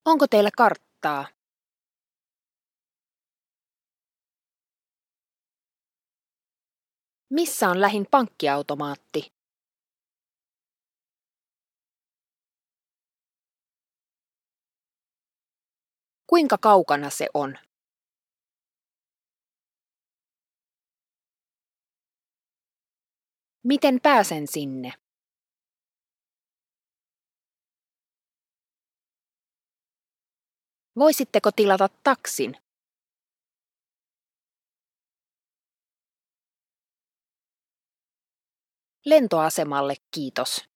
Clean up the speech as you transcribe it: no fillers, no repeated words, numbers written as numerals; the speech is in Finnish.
Onko teillä karttaa? Missä on lähin pankkiautomaatti? Kuinka kaukana se on? Miten pääsen sinne? Voisitteko tilata taksin? Lentoasemalle, kiitos.